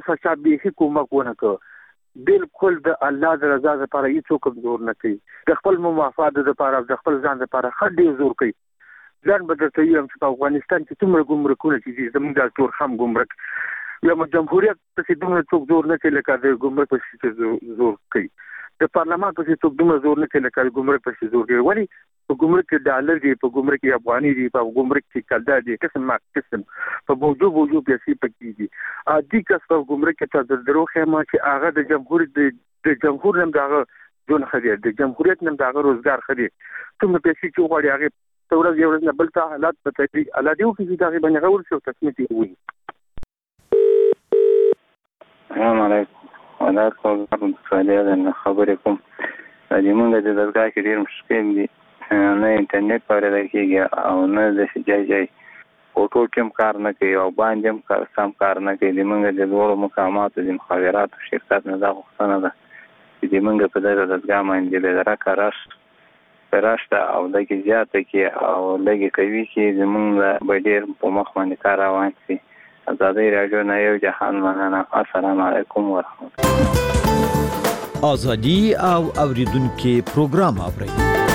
فساد به کومک ونه کړ بالکل د الله د رضا لپاره هیڅوک زور نه کوي د خپل مفاد لپاره د خپل ځان لپاره خډې زور کوي ځان به درته یم چې په افغانستان کې څومره ګمرکونه چې زموږ د ټول هم ګمرک یا جمهوریت په دومره څوک زور نه کوي لکه د ګمرک په زور کوي د پارلمان په څوک دومره زور نه کوي لکه د ګمرک په زور کوي ولی په ګمرک کې ډالر دی په ګمرک کې افغاني دی په ګمرک کې کلدا دی قسم ما قسم په موجو پیسې پکې دي ادي کس په ګمرک کې تر درو خیمه چې هغه د جمهور نم دغه جون خدي د جمهوریت نم دغه روزګار خدي کوم پیسې چې غواړي هغه تورز یو نه بل ته حالات پته الله دې وکړي چې دغه باندې غوړ شو تصمیم وي السلام علیکم وعلیکم السلام خبرکم د موږ د دغه کې ډیر مشکل دي نه انټرنیټ پاره کېږي او نه د شجاعي اوټو کوم کار نه کوي او باندې سم کار نه کوي د موږ د ډول مقامات د مخابرات شرکت نه دا غوښتنه ده چې د موږ په دغه دغه باندې د راکاراشته او دغه زیاته کې او لګي کوي چې زمونږ به ډیر په مخ باندې کار روان شي ازادي راډیو نه یو جهان مننه السلام علیکم ورحمت الله ازادي او اوریدونکو پروګرام اوري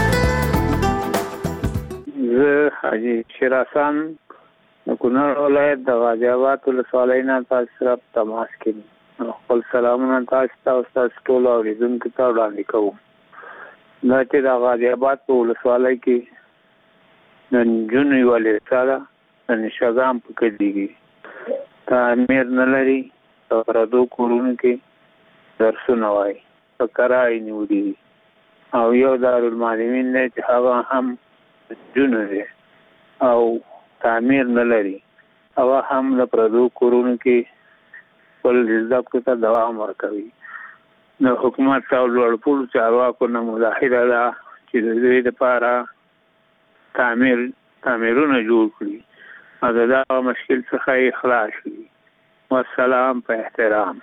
زه حاجی شیرحسن د کونړ ولایت د غازی آباد ولسوالۍ نه تاسو سره تماس کوم خپل سلامونه تاسو ته ټول اوریدونکو ته وړاندې کوم دا چې د غازی آباد په ولسوالۍ کې د جنوي ولې سره د نشاګام په کې دیږي تعمیر نه لري او پردو کورونو کې درسونه وایي په کرای نیولي او یو دارالمعلمین دی چې هغه هم جنوي او تعمیر نه لري او هم د پردو کورونو کې خپل زده کړو ته دوام ورکوي نو حکومت او لوړپوړو چارواکو نه مظاهره ده چې د دې لپاره تعمیرونه جوړ کړي او د دغه مشکل څخه خلاص کړي والسلام په احترام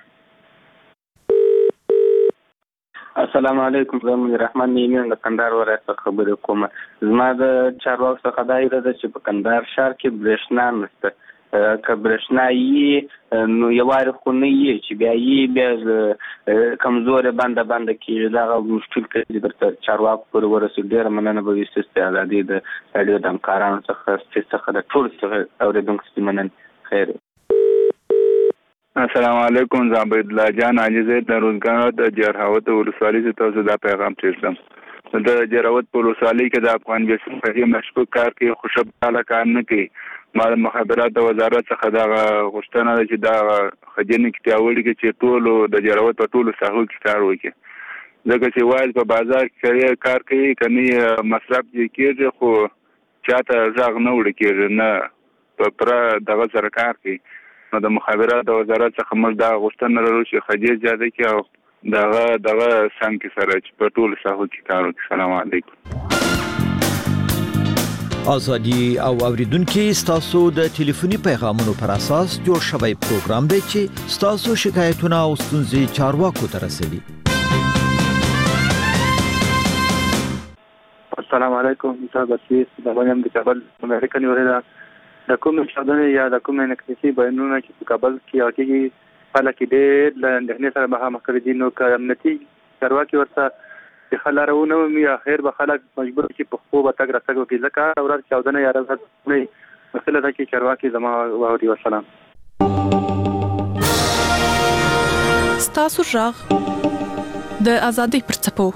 السلام علیکم زمون رحمان نیمه د کندهار ولایت خبرې کوم زما د چارواکو څخه دا اراده چې په کندهار شهر کې برېښنا نشته که برېښنا یې نو یوارې خو نه یې چې بیا یې کمزورې بنده کېږي دغه مشکل کې درته چارواکو پورې ورسېږي ډېره مننه به وي ستاسې ازادي د راډیو د همکارانو څخه د ټولو څخه اورېدونکو څخه مننه خیر السلام علیکم زابید الله جان عاجز د روزګار د جرهاوت ولسوالۍ څخه تاسو دا پیغام تیرسم د جرهاوت په ولسوالۍ کې د افغان بیسو په مشکوک کار کې خوشباله کار نه کوي ما د مخابرات وزارت څخه دا غوښتنه ده چې دا خجنې کې پیاوړي کې چې ټول د جرهاوت په ټولو ساحو کې کار وکړي ځکه چې وایي په بازار کې کار کوي کني مصرف کېږي خو چاته ځاغ نه وړي کېږي نه په پر دغه سره کار کوي نو د مخابرات وزارت څخه موږ دا غوښتنه لرو چې خجې زیاده کې او دغه سم کې سره چې په ټول ساحو کې کار وکړي سلام علیکم ازادي او اوریدونکو تاسو د ټلیفوني پیغامونو پر اساس جوړ شوی پروګرام دی چې تاسو شکایتونه او ستونزې چارواکو ته رسوي السلام علیکم زه بسیس د باندې د کابل امریکا نیولې د کوم شادنه یا د کوم نکتسي بیانونه چې په کابل کې راکېږي خلک ډېر له اندېښنې سره مخامخ کړي دي نو که امنیتي چارواکي ورته د خلارونه وي اخر به خلک مجبور چې په خو به تګ راتګ وکړي ځکه ورځ چاودنه یا ورځ مسله ده چې چارواکي زما واوري وسلام ستاسو غږ د ازادۍ پر څپو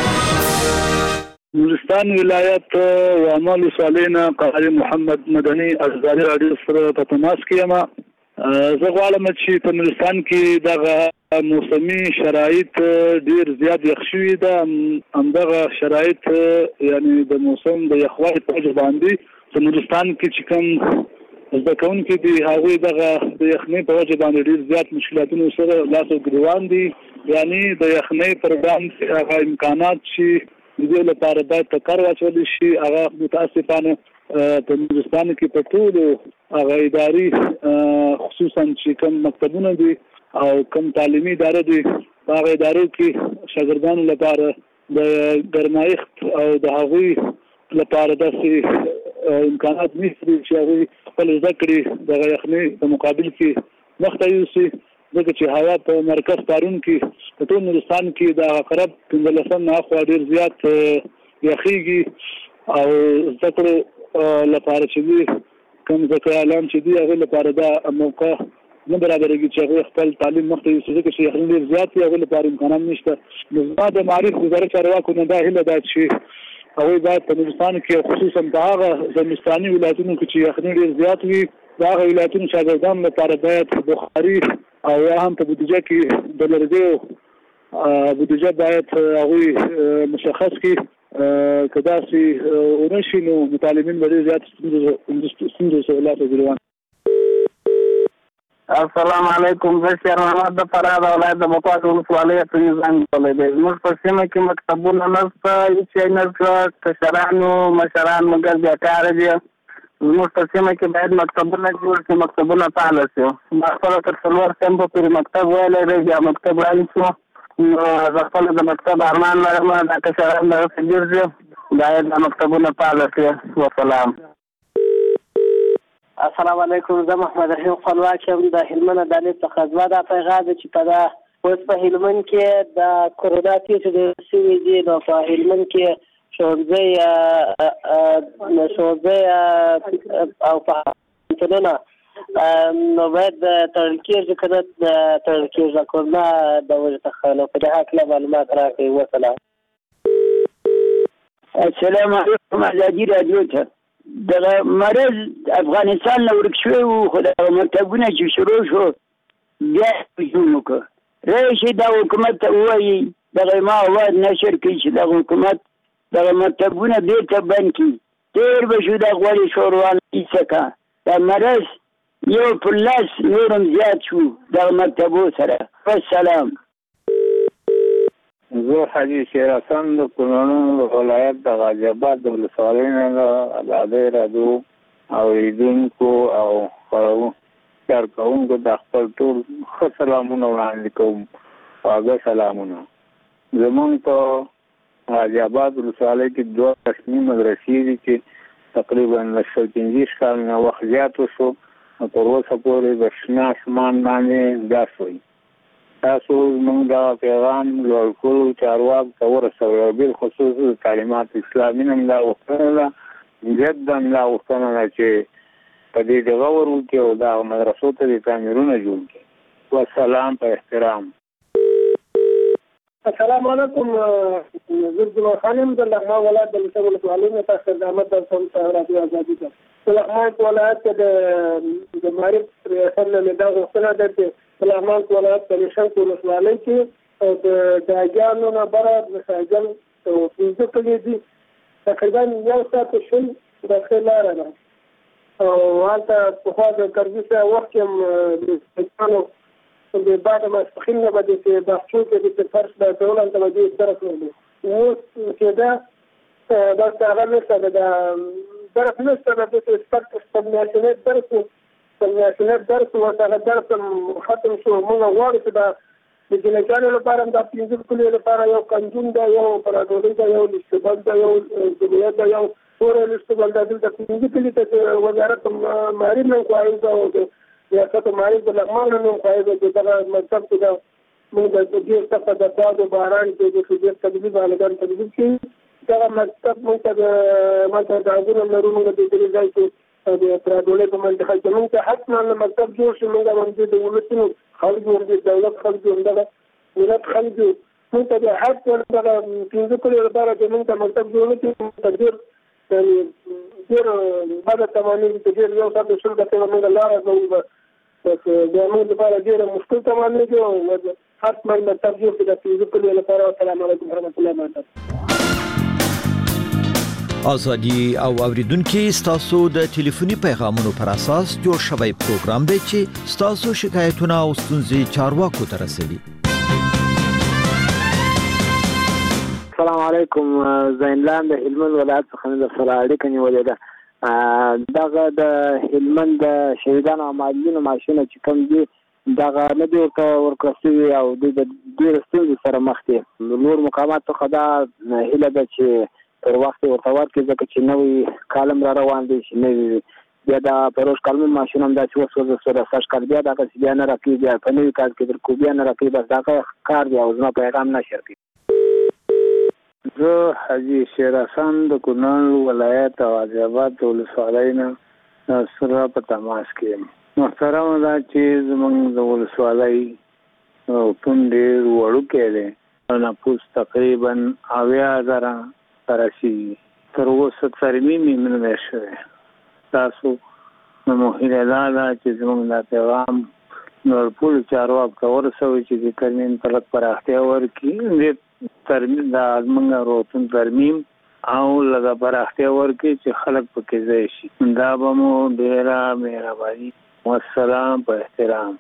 نورستان ولایت وعمل سالینا قاری محمد مدني ازادي راډیو سره په تماس کې یم زه غواړم چې په نورستان کې دغه موسمي شرایط ډیر زیات یخ شوي ده همدغه شرایط یعنی د موسم د یخوالي په وجه باندې په نورستان کې چې کوم زده کوونکي دي هغوی دغه د یخنۍ په وجه باندې ډیر زیات مشکلاتونو سره لاس او ګریوان دي یعنی د یخنۍ پر وړاندې هغه امکانات چې د دې لپاره باید په کار واچول شي هغه متاسفانه په نورستان کې په ټولو هغه اداري خصوصا چې کوم مکتبونه دي او کوم تعلیمي ادارې دي هغه ادارو کې شاګردانو لپاره د ګرمایښت او د هغوی لپاره داسې امکانات نشته چې هغوی خپل زده کړې د یخنۍ په مقابل کې مخته یوسي ځکه چې هوا په مرکز پارون کې په ټول نورستان کې د عقرب 15 نه خوا ډېر زیات یخیږي او زده کړو لپاره چې دي کوم ځکه اعلان چې دي هغه لپاره دا موقع نه برابرېږي چې هغه خپل تعلیم مخته یوسي ځکه چې یخني ډېر زیات وي هغه لپاره امکانات نشته. نو زما د معارف وزارت چارواکو نه دا هیله ده چې هغوی باید په نورستان کې خصوصا په هغه زمستاني ولایتونو کې چې یخني ډېر زیات وي د هغه ولایتونو شاګردانو لپاره باید بخاري او یا هم په بودیجه کې د لرګیو بودیجه باید هغوی مشخص کړي. که داسې ونه شي نو متعلمین به ډېر زیات ستونزو سره لاس وګرېوان. السلام علیکم. زه شیر محمد د فراه د ولایت د بکوات ولسوالۍ څخه زنګ کولی دی. زموږ په سیمه کې مکتبونه نشته، هېڅ شی نشته، کشرانو مشران مګر بیکاره دي. زموږ په سیمه کې باید مکتبونه جوړ شي، مکتبونه فعاله شي. ما خپله تر 4 کمپو پورې مکتب ویلی دی، بیا مکتب رایل شو. نو زه خپله د مکتب ارمان لرم، دا کشران دغسې ډېر دي، باید دا مکتبونه فعاله شي. وسلام. السلام علیکم. زه محمد رحیم خپلواک یم د هلمند عدالت څخه. زما دا پیغام دی چې په اوس په هلمند کې د کورونا پیښې ډېرې شوي دي، نو په هلمند کې ښوونځی او پوهنتونونه نو باید تړل کېږي که نه تړل کېږي کورونا د وجې څخه. نو په دې هکله معلومات راکړئ. وسلام. السلام علیکم. ازادي راډیو ته دغه مرض افغانستان نه ورک شوی و، خو دغه مکتبونه چې شروع شو بیا هجوم وکړه. راشي دا حکومت ته ووایي دغه ما اواز نشر کړي چې دغه حکومت دغه مکتبونه بېرته بند کړي. تېر به شو دا غوړې شوروان څخه دا مرض یو پر لاس نورم زیات شو دغه مکتبو سره. والسلام. زه حاجي شیر حسن د کونړ ولایت د غازي آباد د ولسوالۍ نه د ازادۍ راډیو اورېدونکو او کارکوونکو د خپل ټول ښه سلامونه وړاندې کوم. خواږه سلامونه. زمونږ په غازي آباد ولسوالۍ کې 2 رسمي مدرسې دي چې تقریبا 150 کال نه وخت زیات وشو، تر اوسه پورې د شنه اسمان باندې ګاس وي. تاسو موږ دا پیغام لوړ کړو چارواکو ته ورسوئ او بالخصوص د تعلیمات اسلامي نه دا غوښتنه ده، جدا دا غوښتنه ده چې په دې دغه ور وکړي او دا مدرسو ته د تعمیرونه جوړ کړي. والسلام په احترام. السلام علیکم. زه جلال خان یم د لغمان ولایت د لسه ولسوالۍ نه تاسو خدمت درکوم. راډیو ازادي ده. په لغمان ولایت کې د معارف ریاست نه دا غوښتنه ده چې په لغمان ولایت د نشنګ ولسوالۍ کې د داګانو نه بره د ساجل او 15 کلي دي تقریبا 1 ساعت شل داخله لاره ده او هلته پخوا د کرزي سره وخت هم د پاکستانو د بعد ما سپخین نه بده چې بحثو کې د فرش د ټولن ته دې طرف نه دي. اوس چې دا هغه نشته د طرف نشته د سپک سپمناشنې درس ورته درس ختم شو. موږ غواړو چې دا د جنګیانو لپاره د 15 کلي لپاره یو قانون دا یو پرادولي دا یو لشتبل دا یو جمعیت دا یو ټول لشتبل دا د 15 کلي ته وزارت معارف نه کوي او ریاست معارف د لغمان نه کوي چې دا مطلب چې دا موږ د دې څخه د باد باران کې د دې تدبیر باندې تدبیر کې دا مطلب موږ د غوښتنو لرونکو د دې ځای کې د پرادولې په منځ کې موږ ته حتما مطلب جوړ شي. موږ باندې د ولسونو خلکو د دولت خلکو دغه ملت خلکو موږ ته حتما دغه 15 کلي لپاره چې موږ ته مطلب جوړ کړي. تقدیر ډېر بعد تمامي د ډېر یو څه شول د موږ لاره نو د موږ لپاره ډېر مشکل تمامي دی او حتما مطلب جوړ کړي د 15 کلي لپاره. السلام علیکم ورحمۃ اللہ وبرکاتہ. ازادي او اوریدونکو ستاسو د ټلیفوني پیغامونو پر اساس جوړ شوی پروګرام دی چې ستاسو شکایتونه او ستونزې چارواکو ته رسوي. السلام علیکم. زینلان د هلمند ولایت څخه د سره اړیکه نیولې ده. دغه د هلمند د شهیدانو او معلولینو معاشونه چې کوم دي دغه نه دي ورکړل شوي او د ډېرو ستونزو سره مخ دي. نور مقامات څخه دا هیله ده چې پر وخت ورته ورکړي ځکه چې نوی کالم را روان دی چې نوي بیا د پروش کلمو ماشین هم دا چې وسوځه سرچ کړ بیا دا چې بیا نه راکې بیا په نوې کال کې در کو بیا نه راکې بس دا کار دی او زما پیغام نشر کی. زه حاجی شیر حسن د کونړ ولایت غازی آباد ولسوالۍ نه سره په تماس کې. محترم دا چې زمونږ د ولسوالۍ پون ډېر وړوکی دی، نفوس تقریبا 80,000 تراشي تر اوسه ترمیم یې نه دی شوی. تاسو نو هیله ده چې زمونږ دا پیغام نور ټولو چارواکو ته ورسوي چې د ترمیم ته لږ پراختیا ورکړي، ترمیم د زمونږ روغتون ترمیم او لږه پراختیا ورکړي چې خلک پکې ځای شي. دا به مو ډېره مهرباني. والسلام په احترام.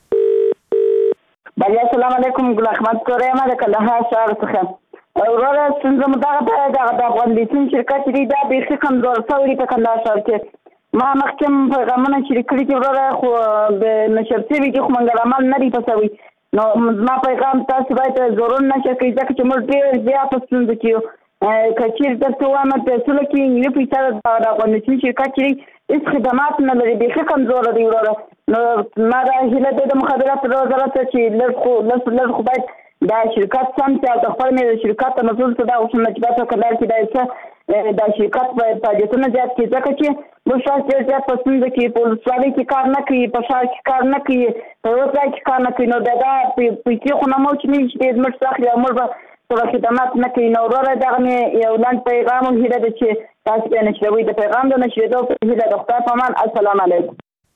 بله السلام علیکم، ګل احمد کورې ما د کندهار ښار څخه. وروره ستونزه مو دغه د افغان لیتون شرکت دی دا بیخي کمزور شوی په کندهار ښار کې. ما مخکې پیغامونه شریک کړي چې وروره خو د نشر شوي دي خو منګل عمل نه دی پسوي. نو ما پیغام تاسو باید ضرور نشر کړئ ځکه چې موږ ډېر زیات ستونزه کې که چیرې درته وایم پیسونه کې نیمه پیسه د افغان لیتون شرکت چې هېڅ خدمات نه لري، بیخي کمزوره دی وروره. نو ما دا هیله ده د مخابراتو وزارت چې لږ خو باید دا شرکت سم چې د خپل مې شرکت ته مسؤل څه دا اوسم نجبات په کندهار کې دا څه دا شرکت په فعالیتونه زیات کړي ځکه چې موږ شاید ډېر زیات په ستونزه کې په ولسوالۍ کې کار نه کوي، په ښار کې کار نه کوي، په یو ځای کې کار نه کوي. نو دا پیسې خو نه مو چې موږ ډېر زموږ څخه اخلي او موږ به ټوله خدمات نه کوي. نو وروره دغه مې یو لنډ پیغام هیله ده چې تاسو بیا نشروئ. د پیغام د نشرېدو په هیله د خدای په امان. السلام علیکم.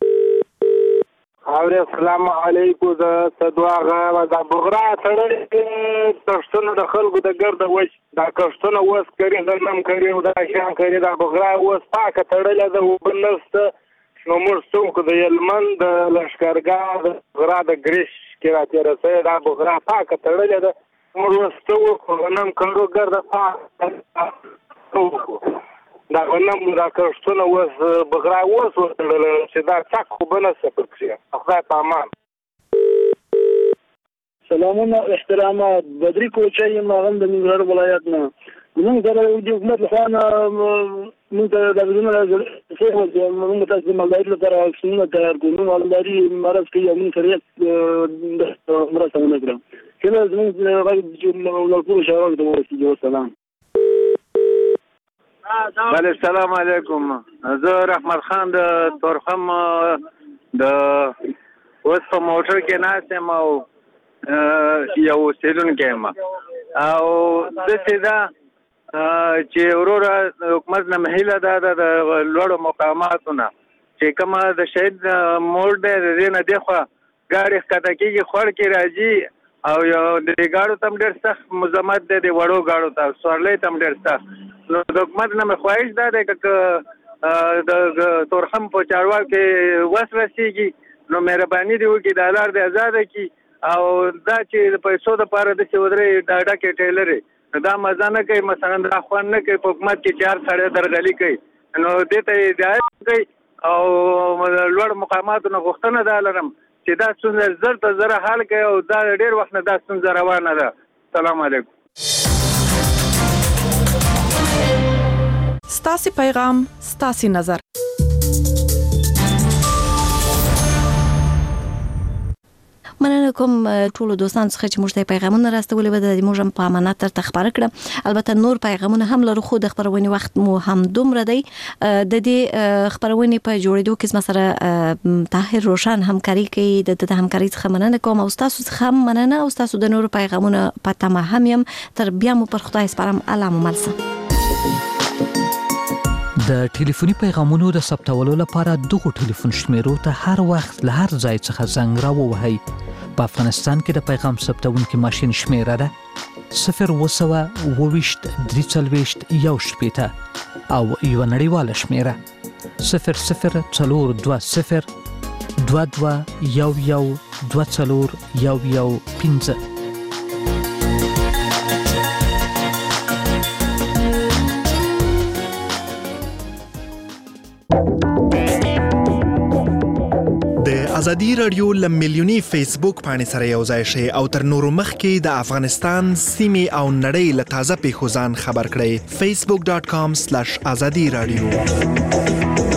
السلام علیکم. د دواغه د بغرا تړلې کښتونه د خلکو د ګرده وچ دا کښتونه اوس کري غنم کري او دا شیان کري دا بغرا اوس پاکه تړلې ده اوبه نشته. نو موږ څوک د هلمند د لښکرګاه د بغرا د ګریش کې راتېره سوې دا بغرا پاکه تړلې ده. موږ اوس څه وکړو غنم کرو ګرده پاکه وکړو دا غنم دا کښتونه اوس بغرا اوس وتړله چې دا څک خو به نشته پکښې. خدای په امان. سلامونه احترامات. بدري کوچی یم هغه د ننګرهار ولایت نه. موږ د حکومت لخوا نه موږ ته د بدلون موږ تاسو د مالدارۍ لپاره واکسینونه تیار کړو. موږ مالداري مرض کوي او موږ سره مرسته ونه کړو. کله زموږ غږ ټولو شاعرانو ته ورسېږي. والسلام. بله السلام علیکم. زه رحمت خان د تورخم د اوس په موټر کې ناست یم او یو اوسېدونکی یم او داسې ده چې وروره حکومت نه هیله ده د لوړو مقاماتو نه چې کومه د شهید موړ دی د دې نه دېخوا ګاډي ښکته کېږي خوړ کې راځي او یو د ګاډو ته هم ډېر سخت مزاحمت دی د وړو ګاډو ته سورلۍ ته هم ډېر سخت. نو د حکومت نه مې خواهش دا دی که د تورخم په چارواکو کې وس رسېږي نو مهرباني دې وکړي دا لار دې ازاده کړي او دا چې د پیسو دپاره داسې ودرې ډاډکې ټیلرې دا مزه نه کوي، مثلا دا خوند نه کوي په حکومت کې چې هر سړی درغلي کوي. نو دې ته هدایت کوي او لوړ مقاماتو نه غوښتنه دا لرم چې دا ستونزه زر ته زره حل کوي او دا ډېر وخت نه دا ستونزه روانه ده. السلام علیکم. ستاسې پیغام ستاسې نظر. مننه کوم ټولو دوستانو څخه چې موږ ته پیغامونه راستولي و د موږ هم په امانت درته خبره کړه. البته نور پیغامونه هم لرو خو د خبرونې وخت مو هم دومره دی. د دې خبرونې په جوړېدو کې زما سره طاهر روشن همکاري کوي. د همکاري څخه مننه کوم او ستاسو څخه هم مننه او ستاسو د نورو پیغامونه په تمه هم یم. تر بیا مو پر خدای سپارم. الله مو مل شه. د ټلیفوني پیغامونو د ثبتولو لپاره دغه ټلیفون شمیرو ته هر وخت له هر ځای څخه زنګ راووهئ. په افغانستان کې د پیغام ثبتونکي ماشین شمیره ده 020 340 1 او یو نړیواله شمیره 0042 22 11 24 15. ازادي رادیو لملیونی فیسبوک باندې سره یو ځای شي او تر نورو مخکې د افغانستان سیمې او نړۍ له تازه پیښو ځان خبر کړئ. facebook.com/azadi radio